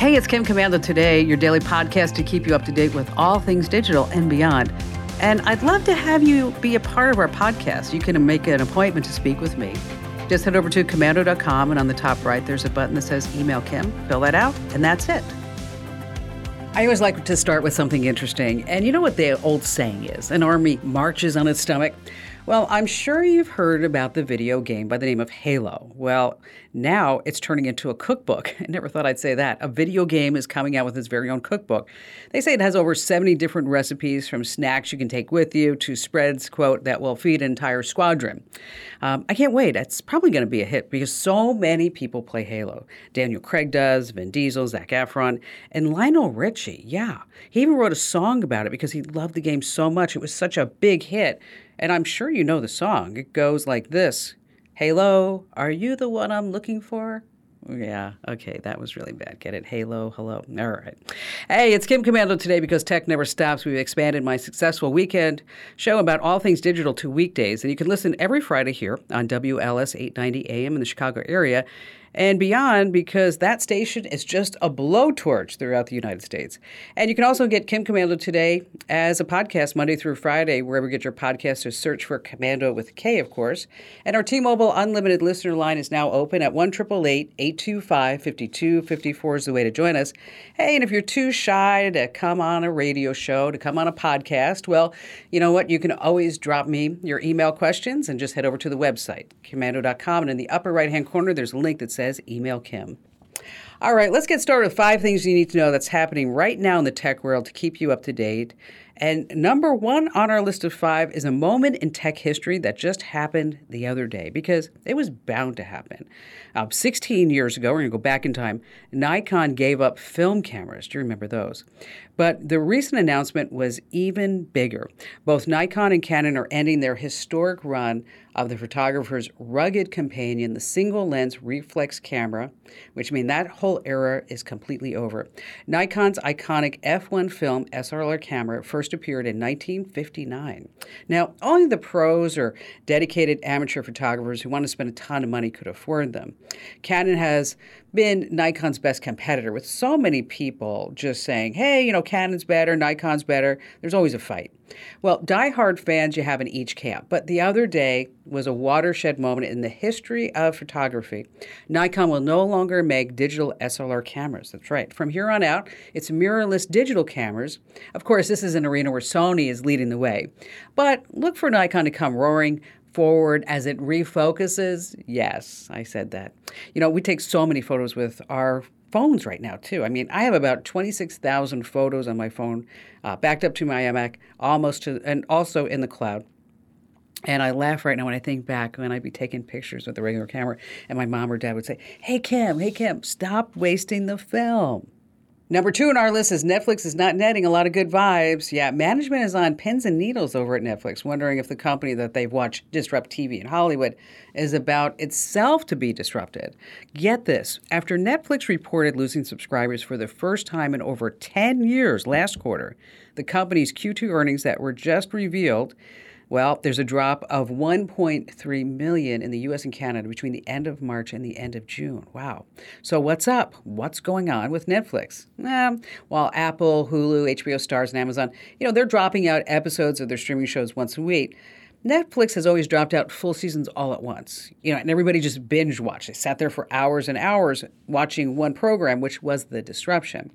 Hey, it's Kim Komando Today, your daily podcast to keep you up to date with all things digital and beyond. And I'd love to have you be a part of our podcast. You can make an appointment to speak with me. Just head over to komando.com, and on the top right, there's a button that says Email Kim. Fill that out, and that's it. I always like to start with something interesting. And you know what the old saying is? An army marches on its stomach. Well, I'm sure you've heard about the video game by the name of Halo. Well, now it's turning into a cookbook. I never thought I'd say that. A video game is coming out with its very own cookbook. They say it has over 70 different recipes, from snacks you can take with you to spreads, quote, that will feed an entire squadron. I can't wait. It's probably going to be a hit because so many people play Halo. Daniel Craig does, Vin Diesel, Zac Efron, and Lionel Richie. Yeah, he even wrote a song about it because he loved the game so much. It was such a big hit. And I'm sure you know the song. It goes like this. Halo, are you the one I'm looking for? Yeah, okay, that was really bad. Get it? Halo, hello. All right. Hey, it's Kim Komando Today because tech never stops. We've expanded my successful weekend show about all things digital to weekdays. And you can listen every Friday here on WLS 890 AM in the Chicago area and beyond, because that station is just a blowtorch throughout the United States. And you can also get Kim Komando Today as a podcast Monday through Friday, wherever you get your podcasts. Just search for Komando with a K, of course. And our T-Mobile Unlimited listener line is now open at 1-888-825-5254 is the way to join us. Hey, and if you're too shy to come on a radio show, to come on a podcast, well, you know what? You can always drop me your email questions and just head over to the website, komando.com. And in the upper right-hand corner, there's a link that says Email Kim. All right, let's get started with 5 things you need to know that's happening right now in the tech world to keep you up to date. And number 1 on our list of 5 is a moment in tech history that just happened the other day, because it was bound to happen. 16 years ago, we're going to go back in time, Nikon gave up film cameras. Do you remember those? But the recent announcement was even bigger. Both Nikon and Canon are ending their historic run of the photographer's rugged companion, the single-lens reflex camera, which means that whole era is completely over. Nikon's iconic F1 film SLR camera first appeared in 1959. Now, only the pros or dedicated amateur photographers who want to spend a ton of money could afford them. Canon has been Nikon's best competitor, with so many people just saying, hey, you know, Canon's better, Nikon's better. There's always a fight. Well, diehard fans you have in each camp, but the other day was a watershed moment in the history of photography. Nikon will no longer make digital SLR cameras. That's right. From here on out, it's mirrorless digital cameras. Of course, this is an arena where Sony is leading the way. But look for Nikon to come roaring forward as it refocuses. Yes, I said that. You know, we take so many photos with our phones right now, too. I mean, I have about 26,000 photos on my phone, backed up to my iMac, and also in the cloud. And I laugh right now when I think back when I'd be taking pictures with the regular camera, and my mom or dad would say, hey, Kim, stop wasting the film. Number 2 on our list is Netflix is not netting a lot of good vibes. Yeah, management is on pins and needles over at Netflix, wondering if the company that they've watched disrupt TV in Hollywood is about itself to be disrupted. Get this. After Netflix reported losing subscribers for the first time in over 10 years last quarter, the company's Q2 earnings that were just revealed, well, there's a drop of 1.3 million in the U.S. and Canada between the end of March and the end of June. Wow. So what's up? What's going on with Netflix? While Apple, Hulu, HBO, Starz, and Amazon, you know, they're dropping out episodes of their streaming shows once a week, Netflix has always dropped out full seasons all at once. You know, and everybody just binge watched. They sat there for hours and hours watching one program, which was the disruption.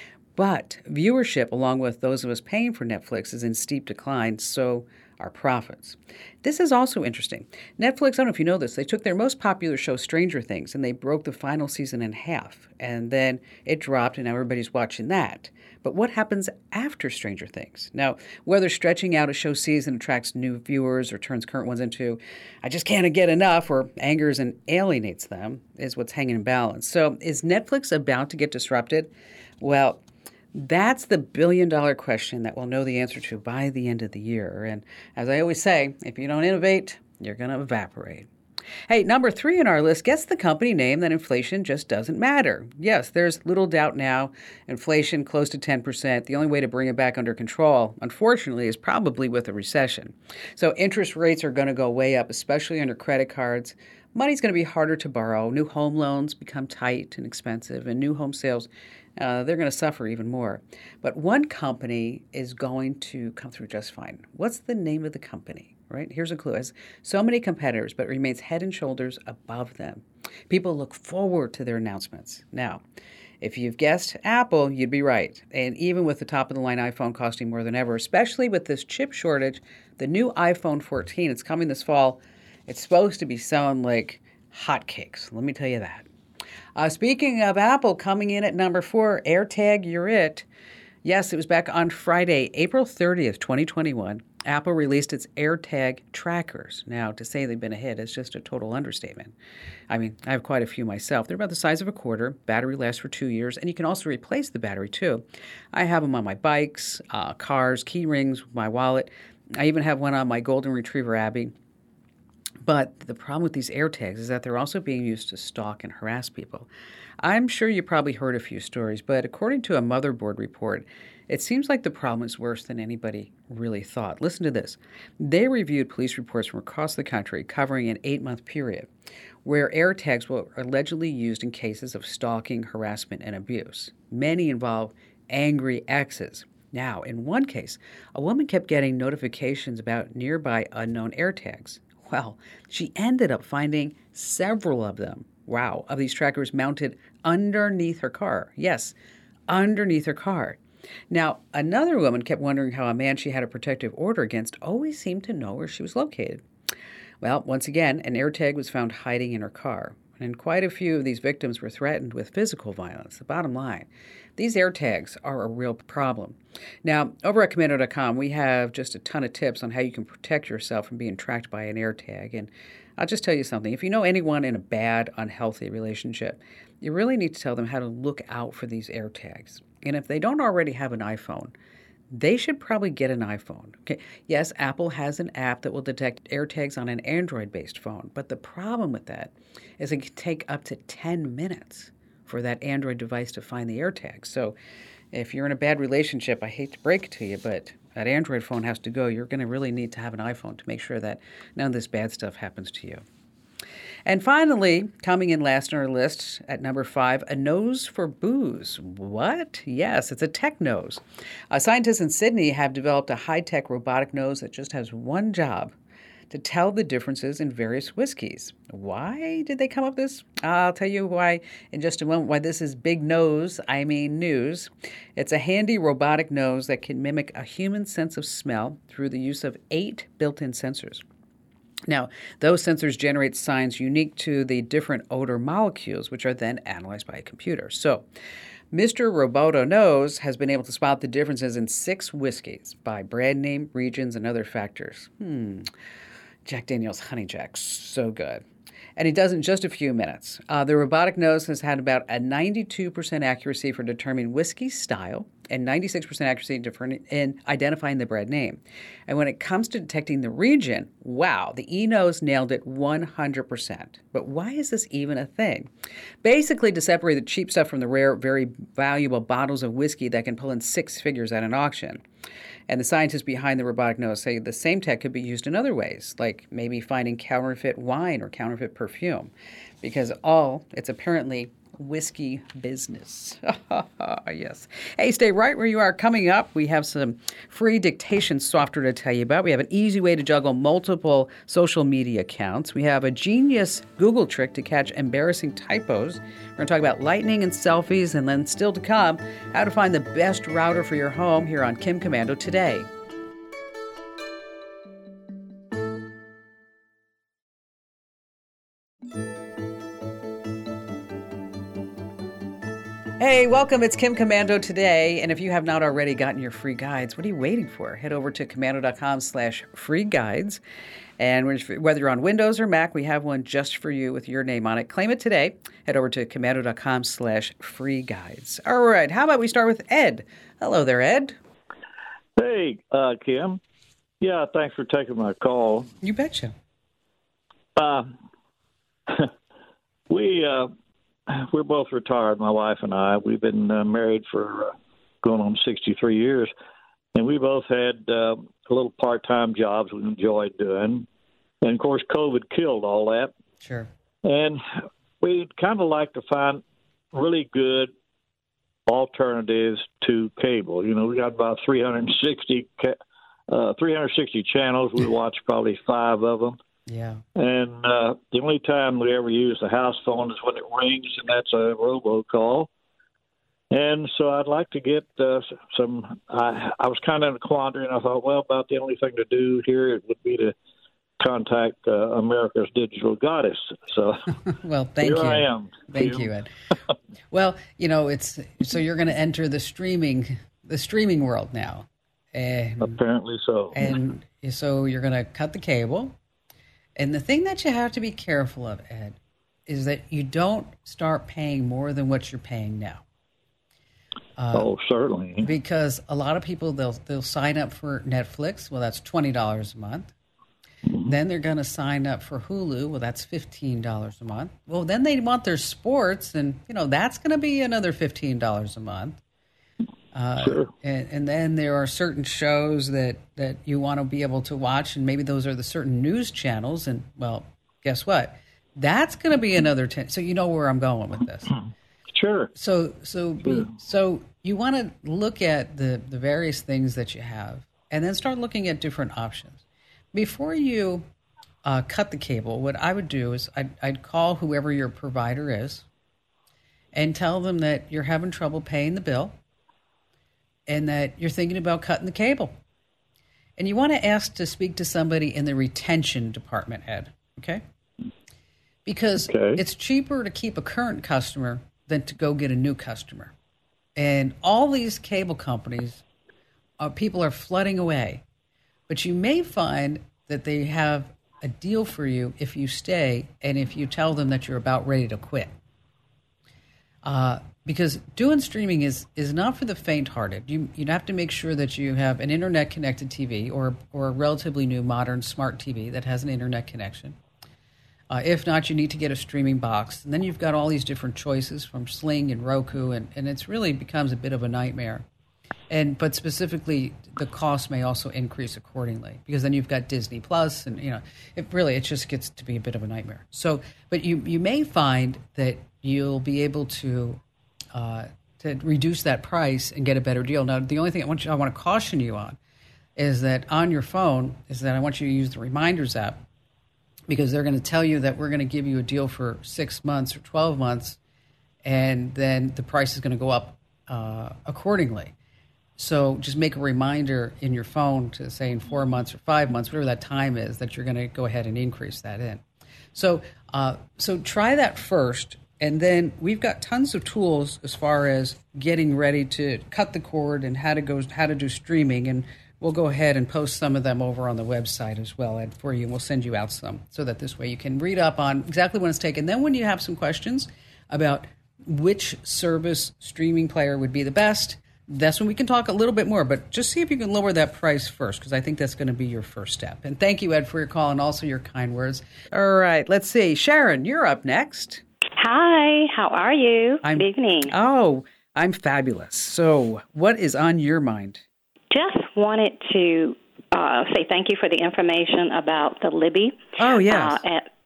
But viewership, along with those of us paying for Netflix, is in steep decline, so are profits. This is also interesting. Netflix, I don't know if you know this, they took their most popular show, Stranger Things, and they broke the final season in half. And then it dropped, and now everybody's watching that. But what happens after Stranger Things? Now, whether stretching out a show season attracts new viewers or turns current ones into, I just can't get enough, or angers and alienates them, is what's hanging in balance. So is Netflix about to get disrupted? Well, that's the billion-dollar question that we'll know the answer to by the end of the year. And as I always say, if you don't innovate, you're going to evaporate. Hey, number 3 on our list, guess the company name that inflation just doesn't matter. Yes, there's little doubt now. Inflation close to 10%. The only way to bring it back under control, unfortunately, is probably with a recession. So interest rates are going to go way up, especially under credit cards. money's going to be harder to borrow. New home loans become tight and expensive, and new home sales, they're going to suffer even more. But one company is going to come through just fine. What's the name of the company? Right? Here's a clue. It has so many competitors, but remains head and shoulders above them. People look forward to their announcements. Now, if you've guessed Apple, you'd be right. And even with the top-of-the-line iPhone costing more than ever, especially with this chip shortage, the new iPhone 14, it's coming this fall. It's supposed to be selling like hotcakes. Let me tell you that. Speaking of Apple, coming in at number 4, AirTag, you're it. Yes, it was back on Friday, April 30th, 2021. Apple released its AirTag trackers. Now, to say they've been a hit is just a total understatement. I mean, I have quite a few myself. They're about the size of a quarter. Battery lasts for 2 years, and you can also replace the battery, too. I have them on my bikes, cars, key rings, my wallet. I even have one on my golden retriever, Abby. But the problem with these AirTags is that they're also being used to stalk and harass people. I'm sure you probably heard a few stories, but according to a Motherboard report, it seems like the problem is worse than anybody really thought. Listen to this. They reviewed police reports from across the country covering an 8-month period where AirTags were allegedly used in cases of stalking, harassment, and abuse. Many involve angry exes. Now, in one case, a woman kept getting notifications about nearby unknown AirTags. Well, she ended up finding several of them, of these trackers mounted underneath her car. Yes, underneath her car. Now, another woman kept wondering how a man she had a protective order against always seemed to know where she was located. Well, once again, an AirTag was found hiding in her car. And quite a few of these victims were threatened with physical violence. The bottom line, these AirTags are a real problem. Now, over at Commando.com, we have just a ton of tips on how you can protect yourself from being tracked by an AirTag. And I'll just tell you something. If you know anyone in a bad, unhealthy relationship, you really need to tell them how to look out for these AirTags. And if they don't already have an iPhone, they should probably get an iPhone. Okay. Yes, Apple has an app that will detect AirTags on an Android-based phone, but the problem with that is it can take up to 10 minutes for that Android device to find the AirTags. So if you're in a bad relationship, I hate to break it to you, but that Android phone has to go. You're going to really need to have an iPhone to make sure that none of this bad stuff happens to you. And finally, coming in last on our list at number 5, a nose for booze. What? Yes, it's a tech nose. Scientists in Sydney have developed a high-tech robotic nose that just has one job: to tell the differences in various whiskeys. Why did they come up with this? I'll tell you why in just a moment, why this is big news. It's a handy robotic nose that can mimic a human sense of smell through the use of 8 built-in sensors. Now, those sensors generate signs unique to the different odor molecules, which are then analyzed by a computer. So, Mr. Roboto Nose has been able to spot the differences in 6 whiskeys by brand name, regions, and other factors. Jack Daniel's Honey Jack, so good. And he does it in just a few minutes. The robotic nose has had about a 92% accuracy for determining whiskey style and 96% accuracy in identifying the brand name. And when it comes to detecting the region, wow, the eNose nailed it 100%. But why is this even a thing? Basically, to separate the cheap stuff from the rare, very valuable bottles of whiskey that can pull in 6 figures at an auction. And the scientists behind the robotic nose say the same tech could be used in other ways, like maybe finding counterfeit wine or counterfeit perfume, because it's apparently whiskey business. Yes. Hey, stay right where you are. Coming up, we have some free dictation software to tell you about. We have an easy way to juggle multiple social media accounts. We have a genius Google trick to catch embarrassing typos. We're going to talk about lightning and selfies, and then still to come, how to find the best router for your home here on Kim Komando Today. Hey, welcome. It's Kim Komando Today. And if you have not already gotten your free guides, what are you waiting for? Head over to Komando.com/free guides. And whether you're on Windows or Mac, we have one just for you with your name on it. Claim it today. Head over to Komando.com/free guides. All right. How about we start with Ed? Hello there, Ed. Hey, Kim. Yeah, thanks for taking my call. You betcha. We're both retired, my wife and I. We've been married for going on 63 years, and we both had little part-time jobs we enjoyed doing. And, of course, COVID killed all that. Sure. And we'd kind of like to find really good alternatives to cable. We got about 360 channels. We watch probably 5 of them. Yeah. And the only time we ever use the house phone is when it rings, and that's a robocall. And so I'd like to get some. I was kind of in a quandary, and I thought, well, about the only thing to do here would be to contact America's Digital Goddess. So, well, thank you. Here I am. Thank you, Ed. Well, it's so you're going to enter the streaming world now. And, apparently so. And so you're going to cut the cable. And the thing that you have to be careful of, Ed, is that you don't start paying more than what you're paying now. Certainly. Because a lot of people, they'll sign up for Netflix. Well, that's $20 a month. Mm-hmm. Then they're going to sign up for Hulu. Well, that's $15 a month. Well, then they want their sports, and that's going to be another $15 a month. Sure. And then there are certain shows that you want to be able to watch, and maybe those are the certain news channels. And, well, guess what? That's going to be another 10. So you know where I'm going with this. Sure. So you want to look at the various things that you have, and then start looking at different options. Before you cut the cable, what I would do is I'd call whoever your provider is and tell them that you're having trouble paying the bill, and that you're thinking about cutting the cable. And you want to ask to speak to somebody in the retention department, Ed, okay? Because it's cheaper to keep a current customer than to go get a new customer. And all these cable companies, people are flooding away. But you may find that they have a deal for you if you stay and if you tell them that you're about ready to quit. Because doing streaming is not for the faint-hearted. You'd have to make sure that you have an internet-connected TV or a relatively new modern smart TV that has an internet connection. If not, you need to get a streaming box. And then you've got all these different choices from Sling and Roku, and it's really becomes a bit of a nightmare. But specifically, the cost may also increase accordingly, because then you've got Disney Plus, and it just gets to be a bit of a nightmare. So, but you may find that you'll be able to reduce that price and get a better deal. Now, the only thing I want to caution you on is that on your phone I want you to use the Reminders app, because they're going to tell you that we're going to give you a deal for 6 months or 12 months, and then the price is going to go up accordingly. So just make a reminder in your phone to say in 4 months or 5 months, whatever that time is, that you're going to go ahead and increase that in. So try that first. And then we've got tons of tools as far as getting ready to cut the cord and how to do streaming. And we'll go ahead and post some of them over on the website as well, Ed, for you. And we'll send you out some so that this way you can read up on exactly when it's taken. Then when you have some questions about which service streaming player would be the best, that's when we can talk a little bit more. But just see if you can lower that price first, because I think that's going to be your first step. And thank you, Ed, for your call and also your kind words. All right, let's see. Sharon, you're up next. Hi, how are you? Good evening. Oh, I'm fabulous. So what is on your mind? Just wanted to say thank you for the information about the Libby. Oh, yes.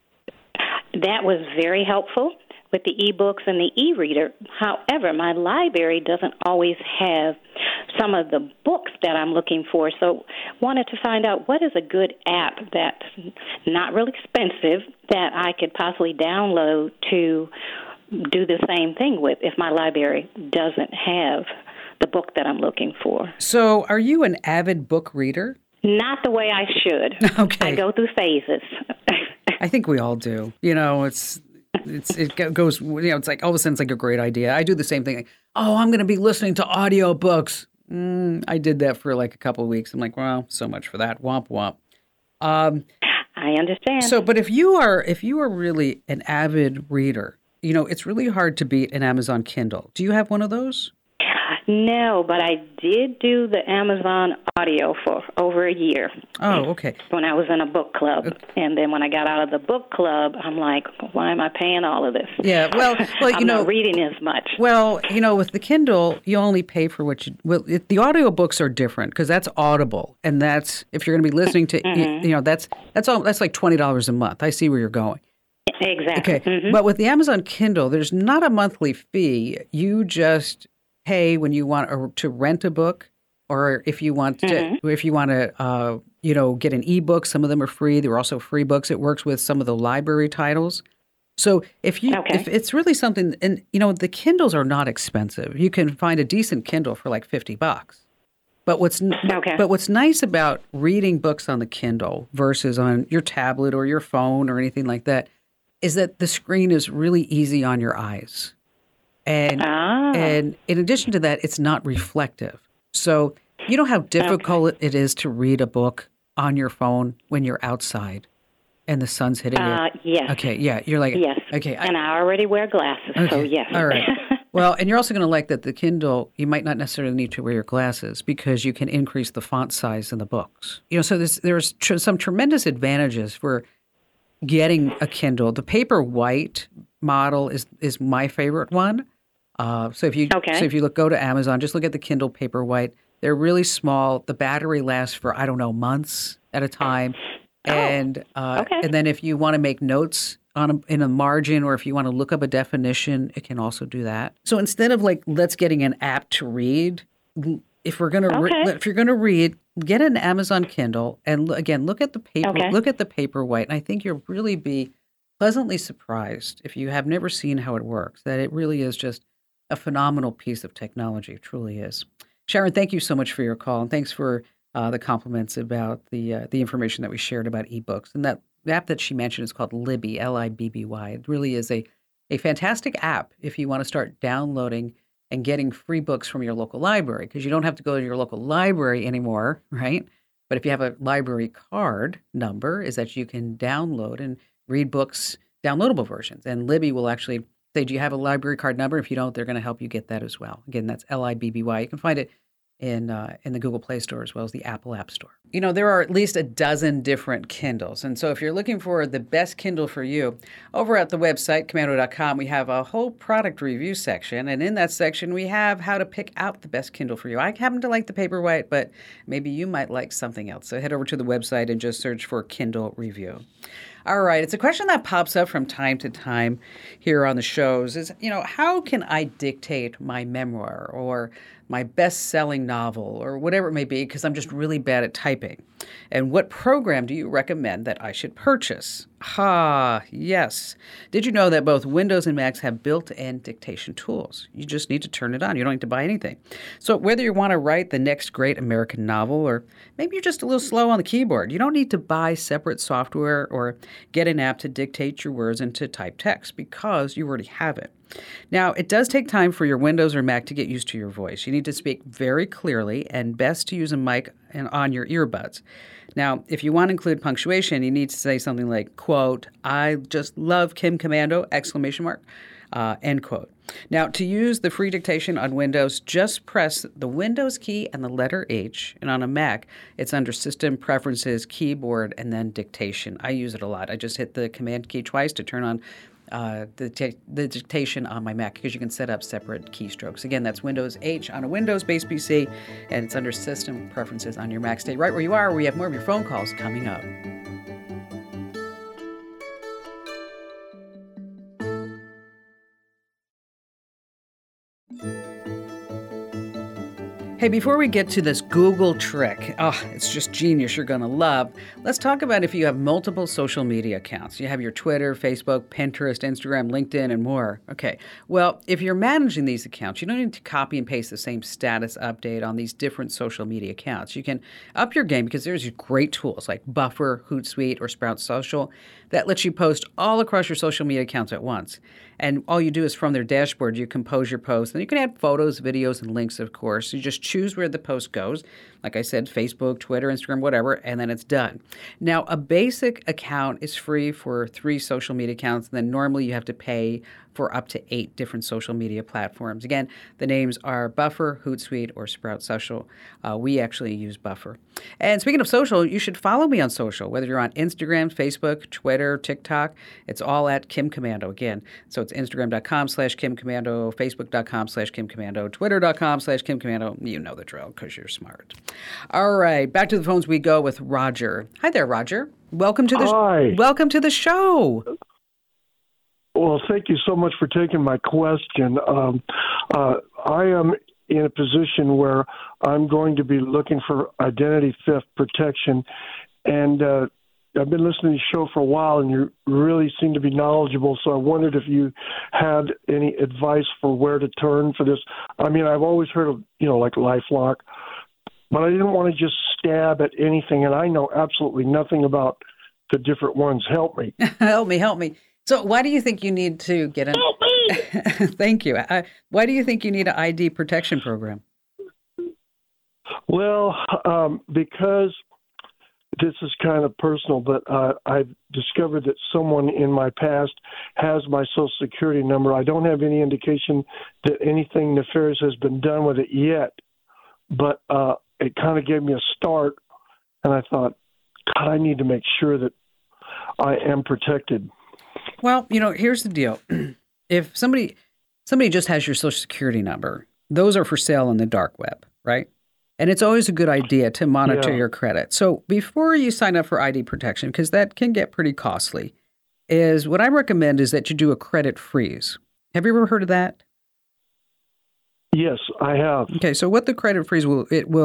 That was very helpful with the e-books and the e-reader. However, my library doesn't always have some of the books that I'm looking for, so wanted to find out what is a good app that's not really expensive that I could possibly download to do the same thing with if my library doesn't have the book that I'm looking for. So are you an avid book reader? Not the way I should. Okay. I go through phases. I think we all do. It goes, it's like all of a sudden it's like a great idea. I do the same thing. Like, I'm going to be listening to audiobooks. I did that for like a couple of weeks. I'm like, well, so much for that. Womp womp. I understand. So, but if you are really an avid reader, it's really hard to beat an Amazon Kindle. Do you have one of those? No, but I did do the Amazon audio for over a year. Oh, okay. When I was in a book club. And then when I got out of the book club, I'm like, why am I paying all of this? Yeah, well I'm not reading as much. Well, with the Kindle, you only pay for what you... Well, the audiobooks are different because that's Audible. And that's, if you're going to be listening to, that's like $20 a month. I see where you're going. Exactly. Okay. Mm-hmm. But with the Amazon Kindle, there's not a monthly fee. You just pay when you want to rent a book, or if you want to, get an ebook. Some of them are free. There are also free books. It works with some of the library titles. So if it's really something, and the Kindles are not expensive. You can find a decent Kindle for like $50. But what's nice about reading books on the Kindle versus on your tablet or your phone or anything like that is that the screen is really easy on your eyes. And in addition to that, it's not reflective. So you know how difficult it is to read a book on your phone when you're outside and the sun's hitting you? Yes. Okay, yeah. You're like, yes. Okay. And I already wear glasses, so yes. All right. Well, and you're also going to like that the Kindle, you might not necessarily need to wear your glasses because you can increase the font size in the books. So there's some tremendous advantages for getting a Kindle. The Paperwhite model is my favorite one. So if you go to Amazon, just look at the Kindle Paperwhite. They're really small. The battery lasts for months at a time. And then if you want to make notes in a margin, or if you want to look up a definition, it can also do that. So instead of let's getting an app to read, if you're going to read, get an Amazon Kindle and look at the paper, look at the Paperwhite, and I think you'll really be pleasantly surprised if you have never seen how it works. That it really is just a phenomenal piece of technology. It truly is. Sharon, thank you so much for your call, and thanks for the compliments about the information that we shared about ebooks. And that the app that she mentioned is called Libby, Libby. It really is a fantastic app if you want to start downloading and getting free books from your local library, because you don't have to go to your local library anymore, right? But if you have a library card number, is that you can download and read books, downloadable versions. And Libby will actually say, do you have a library card number? If you don't, they're going to help you get that as well. Again, that's Libby. You can find it in the Google Play Store as well as the Apple App Store. There are at least a dozen different Kindles. And so if you're looking for the best Kindle for you, over at the website, komando.com, we have a whole product review section. And in that section, we have how to pick out the best Kindle for you. I happen to like the Paperwhite, but maybe you might like something else. So head over to the website and just search for Kindle Review. All right. It's a question that pops up from time to time here on the shows is, how can I dictate my memoir or my best-selling novel or whatever it may be, because I'm just really bad at typing? And what program do you recommend that I should purchase? Yes. Did you know that both Windows and Macs have built-in dictation tools? You just need to turn it on. You don't need to buy anything. So whether you want to write the next great American novel, or maybe you're just a little slow on the keyboard, you don't need to buy separate software or get an app to dictate your words into typed text, because you already have it. Now, it does take time for your Windows or Mac to get used to your voice. You need to speak very clearly, and best to use a mic on your earbuds. Now, if you want to include punctuation, you need to say something like, quote, "I just love Kim Komando, !" End quote. Now, to use the free dictation on Windows, just press the Windows key and the letter H. And on a Mac, it's under System Preferences, Keyboard, and then Dictation. I use it a lot. I just hit the Command key twice to turn on the dictation on my Mac, because you can set up separate keystrokes. Again, that's Windows H on a Windows-based PC, and it's under System Preferences on your Mac. Stay right where you are. We have more of your phone calls coming up. Hey, before we get to this Google trick, it's just genius, you're going to love, let's talk about if you have multiple social media accounts. You have your Twitter, Facebook, Pinterest, Instagram, LinkedIn, and more. Okay, well, if you're managing these accounts, you don't need to copy and paste the same status update on these different social media accounts. You can up your game, because there's great tools like Buffer, Hootsuite, or Sprout Social that lets you post all across your social media accounts at once. And all you do is from their dashboard, you compose your post. And you can add photos, videos, and links, of course. You just choose where the post goes. Like I said, Facebook, Twitter, Instagram, whatever, and then it's done. Now, a basic account is free for 3 social media accounts. And then normally you have to pay for up to 8 different social media platforms. Again, the names are Buffer, Hootsuite, or Sprout Social. We actually use Buffer. And speaking of social, you should follow me on social, whether you're on Instagram, Facebook, Twitter, TikTok. It's all at Kim Komando. Again, so it's Instagram.com/Kim Komando, Facebook.com/Kim Komando, Twitter.com/Kim Komando. You know the drill, because you're smart. All right, back to the phones we go with Roger. Hi there, Roger. Welcome to the show. Well, thank you so much for taking my question. I am in a position where I'm going to be looking for identity theft protection, and I've been listening to the show for a while, and you really seem to be knowledgeable, so I wondered if you had any advice for where to turn for this. I mean, I've always heard of, like LifeLock, but I didn't want to just stab at anything, and I know absolutely nothing about the different ones. Help me. Help me. So why do you think you need to get an... Help me! Thank you. Why do you think you need an ID protection program? Well, because this is kind of personal, but I've discovered that someone in my past has my Social Security number. I don't have any indication that anything nefarious has been done with it yet, but it kind of gave me a start, and I thought, God, I need to make sure that I am protected. Well, here's the deal. If somebody just has your Social Security number, those are for sale on the dark web, right? And it's always a good idea to monitor your credit. So before you sign up for ID protection, because that can get pretty costly, is what I recommend is that you do a credit freeze. Have you ever heard of that? Yes, I have. Okay, so what the credit freeze will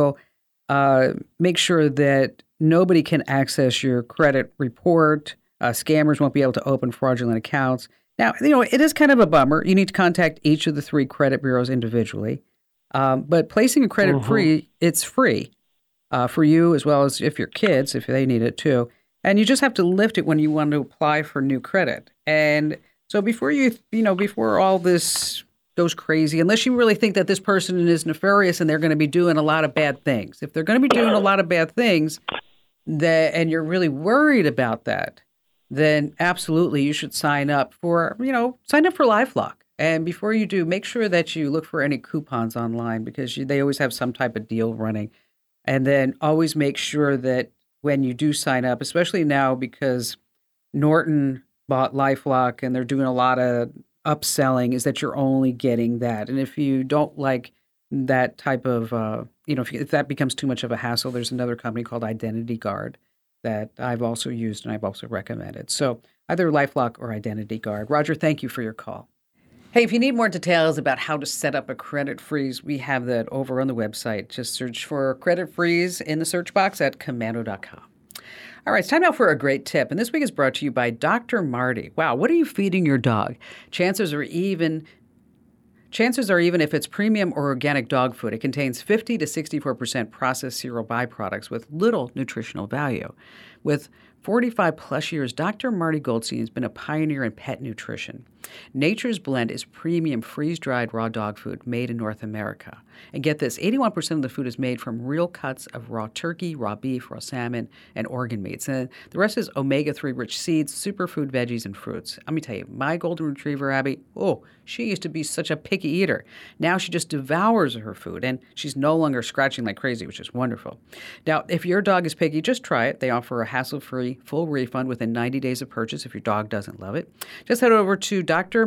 make sure that nobody can access your credit report. Scammers won't be able to open fraudulent accounts. Now, it is kind of a bummer. You need to contact each of the 3 credit bureaus individually. But placing a credit free, it's free for you as well as if your kids, if they need it too. And you just have to lift it when you want to apply for new credit. And so before before all this goes crazy, unless you really think that this person is nefarious and they're going to be doing a lot of bad things. If they're going to be doing a lot of bad things, and you're really worried about that, then absolutely you should sign up for LifeLock. And before you do, make sure that you look for any coupons online because they always have some type of deal running. And then always make sure that when you do sign up, especially now because Norton bought LifeLock and they're doing a lot of upselling, is that you're only getting that. And if you don't like that type of, if that becomes too much of a hassle, there's another company called Identity Guard that I've also used and I've also recommended. So either LifeLock or Identity Guard. Roger, thank you for your call. Hey, if you need more details about how to set up a credit freeze, we have that over on the website. Just search for credit freeze in the search box at komando.com. All right, it's time now for a great tip. And this week is brought to you by Dr. Marty. Wow, what are you feeding your dog? Chances are even if it's premium or organic dog food, it contains 50 to 64% processed cereal byproducts with little nutritional value. With 45 plus years, Dr. Marty Goldstein has been a pioneer in pet nutrition. Nature's Blend is premium freeze-dried raw dog food made in North America. And get this, 81% of the food is made from real cuts of raw turkey, raw beef, raw salmon, and organ meats. And the rest is omega-3 rich seeds, superfood veggies, and fruits. Let me tell you, my golden retriever, Abby, she used to be such a picky eater. Now she just devours her food, and she's no longer scratching like crazy, which is wonderful. Now, if your dog is picky, just try it. They offer a hassle-free full refund within 90 days of purchase if your dog doesn't love it. Just head over to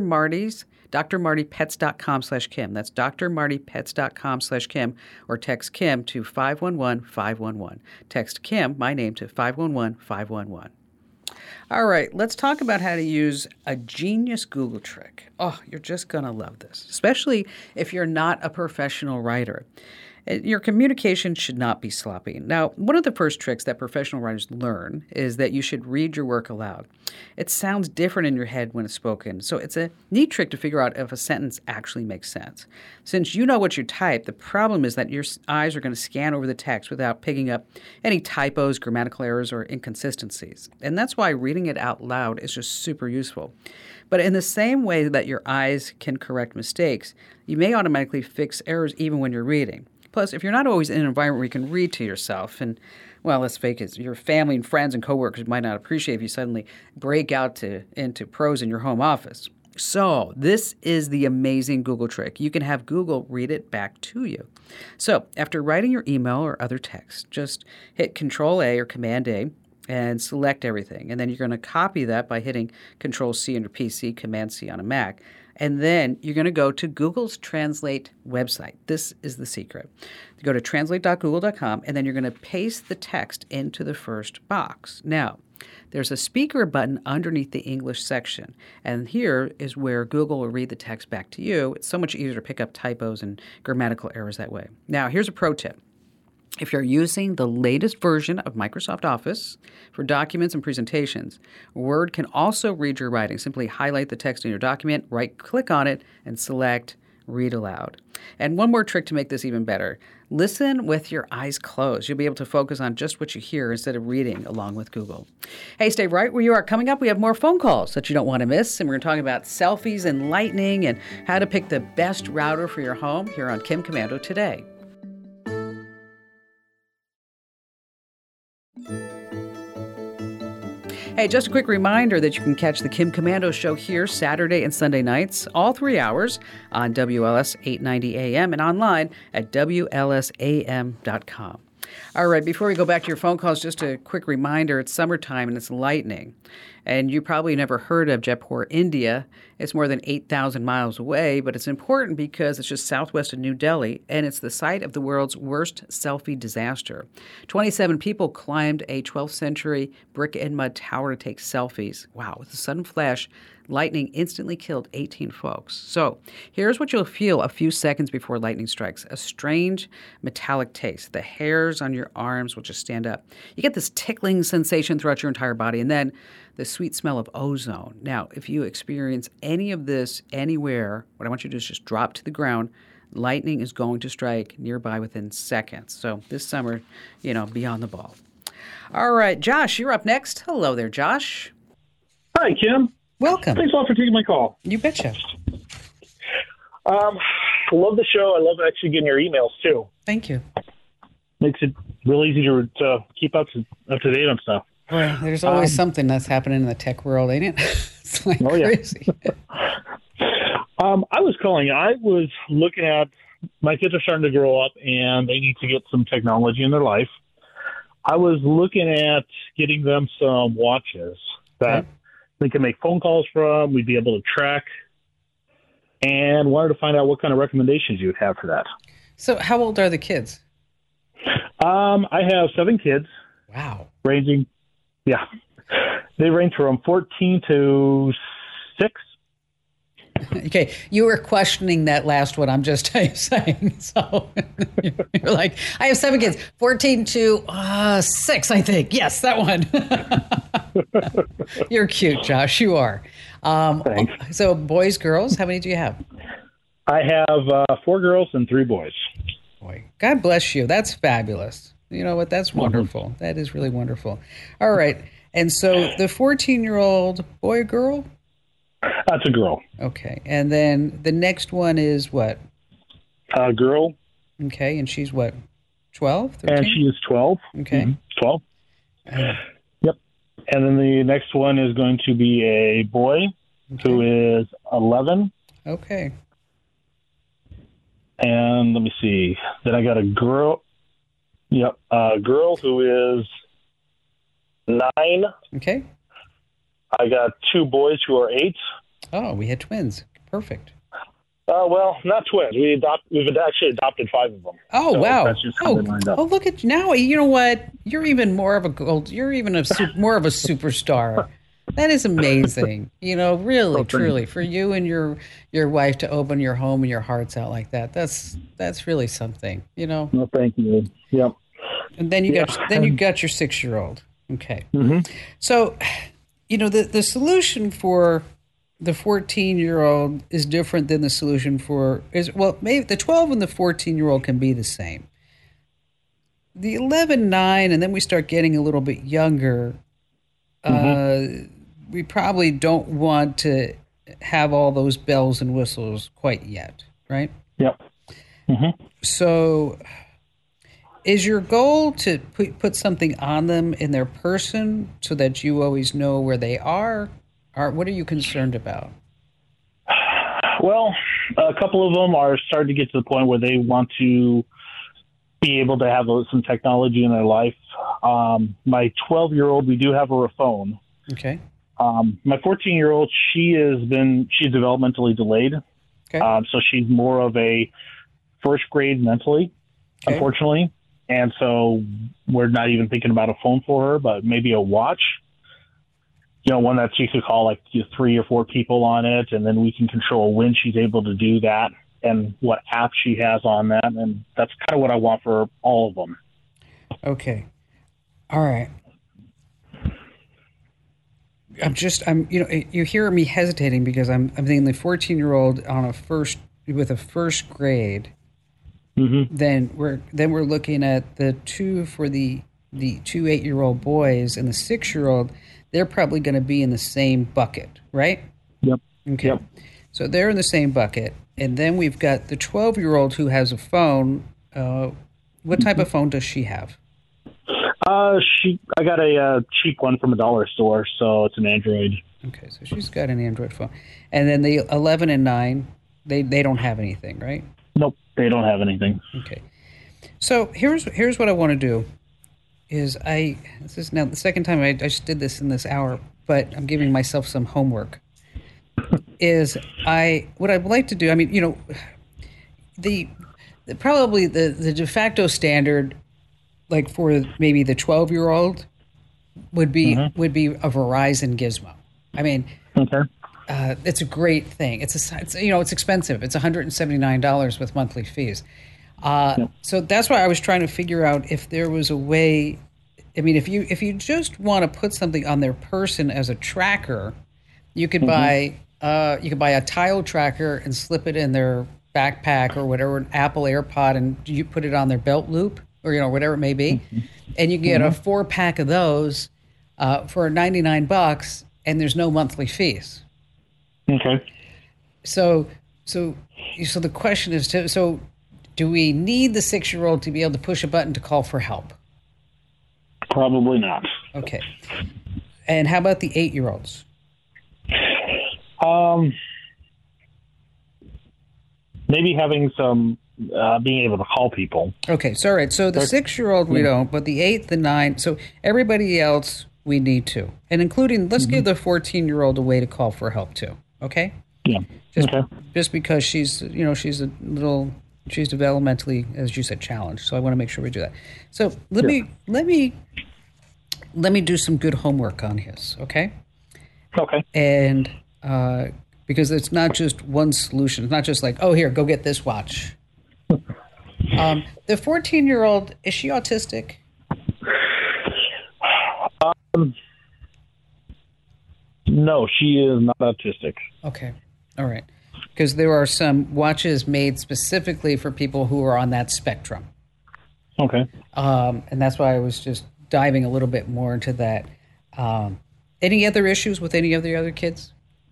drmartypets.com/Kim. That's drmartypets.com/Kim, or text Kim to 511-511. Text Kim, my name, to 511-511. All right, let's talk about how to use a genius Google trick. Oh, you're just going to love this, especially if you're not a professional writer. Your communication should not be sloppy. Now, one of the first tricks that professional writers learn is that you should read your work aloud. It sounds different in your head when it's spoken, so it's a neat trick to figure out if a sentence actually makes sense. Since you know what you type, the problem is that your eyes are going to scan over the text without picking up any typos, grammatical errors, or inconsistencies. And that's why reading it out loud is just super useful. But in the same way that your eyes can correct mistakes, you may automatically fix errors even when you're reading. Plus, if you're not always in an environment where you can read to yourself, and, well, let's face it, your family and friends and coworkers might not appreciate if you suddenly break out into prose in your home office. So this is the amazing Google trick. You can have Google read it back to you. So after writing your email or other text, just hit Control-A or Command-A and select everything. And then you're going to copy that by hitting Control-C on your PC, Command-C on a Mac. And then you're going to go to Google's Translate website. This is the secret. You go to translate.google.com, and then you're going to paste the text into the first box. Now, there's a speaker button underneath the English section. And here is where Google will read the text back to you. It's so much easier to pick up typos and grammatical errors that way. Now, here's a pro tip. If you're using the latest version of Microsoft Office for documents and presentations, Word can also read your writing. Simply highlight the text in your document, right-click on it, and select Read Aloud. And one more trick to make this even better. Listen with your eyes closed. You'll be able to focus on just what you hear instead of reading along with Google. Hey, stay right where you are. Coming up, we have more phone calls that you don't want to miss. And we're going to talk about selfies and lightning and how to pick the best router for your home here on Kim Komando Today. Hey, just a quick reminder that you can catch the Kim Komando Show here Saturday and Sunday nights, all 3 hours, on WLS 890 AM and online at WLSAM.com. All right, before we go back to your phone calls, just a quick reminder, it's summertime and it's lightning. And you probably never heard of Jaipur, India. It's more than 8,000 miles away, but it's important because it's just southwest of New Delhi, and it's the site of the world's worst selfie disaster. 27 people climbed a 12th century brick and mud tower to take selfies. Wow, with a sudden flash, lightning instantly killed 18 folks. So here's what you'll feel a few seconds before lightning strikes. A strange metallic taste. The hairs on your arms will just stand up. You get this tickling sensation throughout your entire body, and then the sweet smell of ozone. Now, if you experience any of this anywhere, what I want you to do is just drop to the ground. Lightning is going to strike nearby within seconds. So this summer, be on the ball. All right, Josh, you're up next. Hello there, Josh. Hi, Kim. Welcome. Thanks a lot for taking my call. You betcha. I love the show. I love actually getting your emails, too. Thank you. Makes it real easy to keep up to date on stuff. Well, there's always something that's happening in the tech world, ain't it? It's like crazy. I was calling. I was looking at my kids are starting to grow up, and they need to get some technology in their life. I was looking at getting them some watches that they can make phone calls from. We'd be able to track, and wanted to find out what kind of recommendations you would have for that. So how old are the kids? I have 7 kids. Wow. Ranging, they range from 14 to 6. Okay, you were questioning that last one I'm just saying. So you're like, I have 7 kids, 14 to 6, I think. Yes, that one. You're cute, Josh. You are. Thanks. So boys, girls, how many do you have? I have 4 girls and 3 boys. Boy, God bless you. That's fabulous. You know what? That's wonderful. That is really wonderful. All right. And so the 14-year-old boy or girl? That's a girl. Okay. And then the next one is what? Girl. Okay. And she's what? 12? 13? And she is 12. Okay. Mm-hmm. 12. Yep. And then the next one is going to be a boy who is 11. Okay. And let me see. Then I got a girl. Yep. A girl who is 9. Okay. I got 2 boys who are 8. Oh, we had twins. Perfect. Well, not twins. We've actually adopted 5 of them. Oh, so wow. That's just how they lined up. Oh, look at you now. You know what? You're even more of a gold. You're even more of a superstar. That is amazing. Really, truly, for you and your wife to open your home and your hearts out like that. That's really something. No, thank you. Yep. And then you got your 6-year-old. Okay. Mm-hmm. So, the solution for the 14-year-old is different than the solution maybe the 12 and the 14-year-old can be the same. The 11, 9, and then we start getting a little bit younger. We probably don't want to have all those bells and whistles quite yet, right? Yep. Mm-hmm. So is your goal to put something on them in their person so that you always know where they are? Or what are you concerned about? Well, a couple of them are starting to get to the point where they want to be able to have some technology in their life. My 12-year-old, we do have her a phone. Okay. My 14-year-old, she's developmentally delayed. Okay. So she's more of a first grade mentally, unfortunately. And so we're not even thinking about a phone for her, but maybe a watch. one that she could call like 3 or 4 people on it, and then we can control when she's able to do that and what app she has on that. And that's kind of what I want for all of them. Okay. All right. You hear me hesitating because I'm thinking the 14-year-old with a first grade. Mm-hmm. Then we're looking at the 2 for the 2 8-year-old boys, and the 6-year-old. They're probably going to be in the same bucket, right? Yep. Okay. Yep. So they're in the same bucket, and then we've got the 12-year-old who has a phone. What type of phone does she have? I got a cheap one from a dollar store, so it's an Android. Okay, so she's got an Android phone, and then the 11 and 9, they don't have anything, right? Nope, they don't have anything. Okay, so here's what I want to do. This is now the second time I just did this in this hour, but I'm giving myself some homework. What I'd like to do? I mean, probably the de facto standard, like for maybe the 12-year-old, would be a Verizon Gizmo. I mean, okay. It's a great thing. It's expensive. It's $179 with monthly fees. So that's why I was trying to figure out if there was a way. I mean, if you just want to put something on their person as a tracker, you could buy a tile tracker and slip it in their backpack or whatever, an Apple AirPod, and you put it on their belt loop or whatever it may be, and you can get a 4-pack of those for $99, and there's no monthly fees. Okay. So the question is, do we need the 6-year-old to be able to push a button to call for help? Probably not. Okay. And how about the 8-year-olds? Maybe having some being able to call people. Okay, so all right. So the 6-year-old we don't, but the 8, the 9. So everybody else we need to, and including let's give the 14-year-old a way to call for help too. Okay. Yeah. Just because she's developmentally, as you said, challenged. So I want to make sure we do that. So let me do some good homework on his. Okay. Okay. And because it's not just one solution. It's not just like, oh, here, go get this watch. The 14-year-old, is she autistic? No, she is not autistic. Okay. All right. Because there are some watches made specifically for people who are on that spectrum. Okay. And that's why I was just diving a little bit more into that. Any other issues with any of the other kids?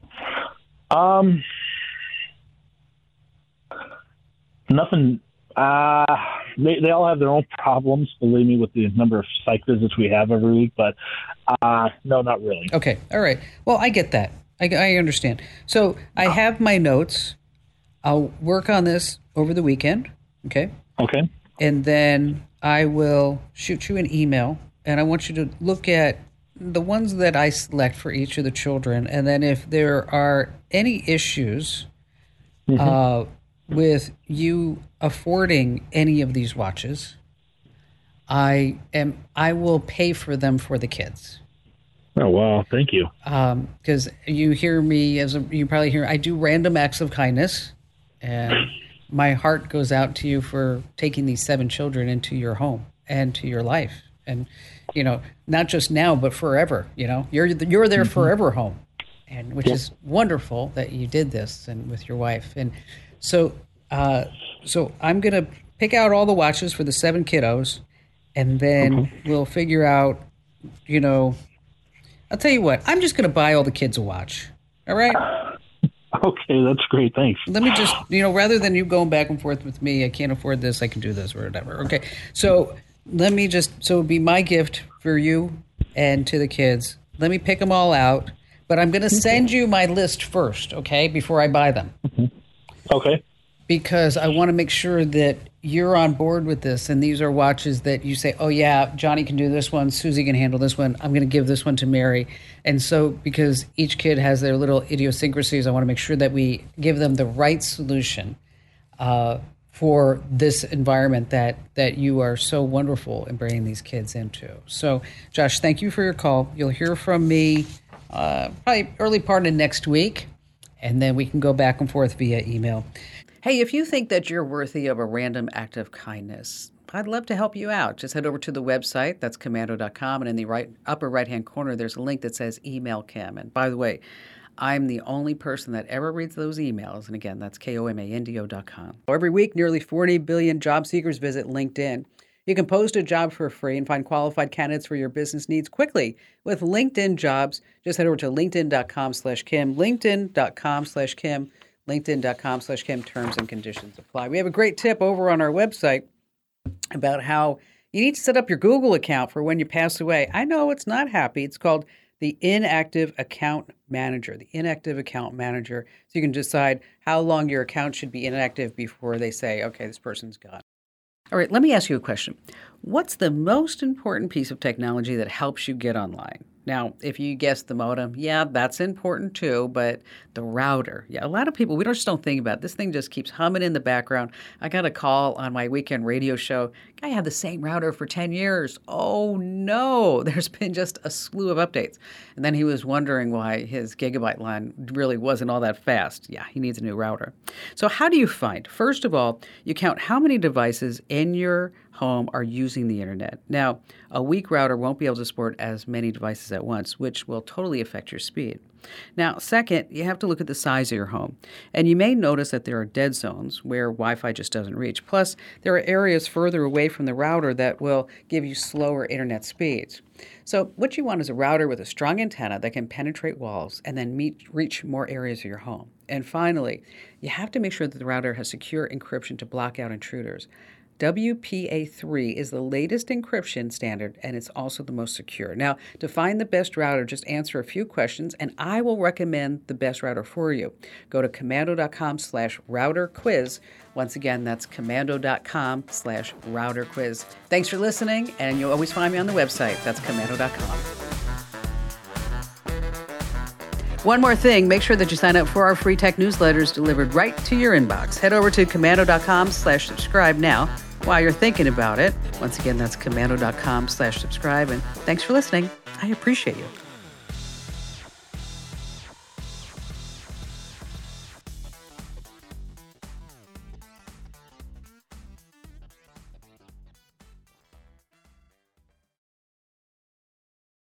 Nothing. They all have their own problems, believe me, with the number of psych visits we have every week, but no, not really. Okay. All right. Well, I get that. I understand. So I have my notes. I'll work on this over the weekend. Okay. Okay. And then I will shoot you an email, and I want you to look at the ones that I select for each of the children. And then if there are any issues with you affording any of these watches, I will pay for them for the kids. Oh, wow. Thank you. Because you hear me, you probably hear, I do random acts of kindness, and my heart goes out to you for taking these 7 children into your home and to your life. And, not just now, but forever, you're their forever home, and which is wonderful that you did this and with your wife. And so I'm going to pick out all the watches for the 7 kiddos, and then we'll figure out, I'll tell you what, I'm just going to buy all the kids a watch. All right? Okay, that's great. Thanks. Let me just, rather than you going back and forth with me, I can't afford this, I can do this or whatever. Okay. So it'll be my gift for you and to the kids. Let me pick them all out, but I'm going to send you my list first, okay, before I buy them. Okay. Because I want to make sure that you're on board with this, and these are watches that you say, oh, yeah, Johnny can do this one, Susie can handle this one, I'm going to give this one to Mary. And so because each kid has their little idiosyncrasies, I want to make sure that we give them the right solution for this environment that you are so wonderful in bringing these kids into. So, Josh, thank you for your call. You'll hear from me probably early part of next week, and then we can go back and forth via email. Hey, if you think that you're worthy of a random act of kindness, I'd love to help you out. Just head over to the website, that's komando.com, and in the upper right-hand corner, there's a link that says Email Kim. And by the way, I'm the only person that ever reads those emails. And again, that's komando.com. Every week, nearly 40 billion job seekers visit LinkedIn. You can post a job for free and find qualified candidates for your business needs quickly with LinkedIn Jobs. Just head over to linkedin.com/Kim, linkedin.com/Kim, linkedin.com/Kim. Terms and conditions apply. We have a great tip over on our website about how you need to set up your Google account for when you pass away. I know it's not happy. It's called the Inactive Account Manager, the Inactive Account Manager. So you can decide how long your account should be inactive before they say, okay, this person's gone. All right, let me ask you a question. What's the most important piece of technology that helps you get online? Now, if you guessed the modem, yeah, that's important too, but the router, yeah, a lot of people, we just don't think about it. This thing just keeps humming in the background. I got a call on my weekend radio show. Guy had the same router for 10 years. Oh no, there's been just a slew of updates. And then he was wondering why his gigabyte line really wasn't all that fast. Yeah, he needs a new router. So how do you find? First of all, you count how many devices in your home are using the internet. Now, a weak router won't be able to support as many devices at once, which will totally affect your speed. Now, second, you have to look at the size of your home. And you may notice that there are dead zones where Wi-Fi just doesn't reach. Plus, there are areas further away from the router that will give you slower internet speeds. So what you want is a router with a strong antenna that can penetrate walls and then reach more areas of your home. And finally, you have to make sure that the router has secure encryption to block out intruders. WPA3 is the latest encryption standard, and it's also the most secure. Now, to find the best router, just answer a few questions, and I will recommend the best router for you. Go to komando.com/router quiz. Once again, that's komando.com/router quiz. Thanks for listening, and you'll always find me on the website. That's komando.com. One more thing, make sure that you sign up for our free tech newsletters delivered right to your inbox. Head over to komando.com/subscribe now while you're thinking about it. Once again, that's komando.com/subscribe. And thanks for listening. I appreciate you.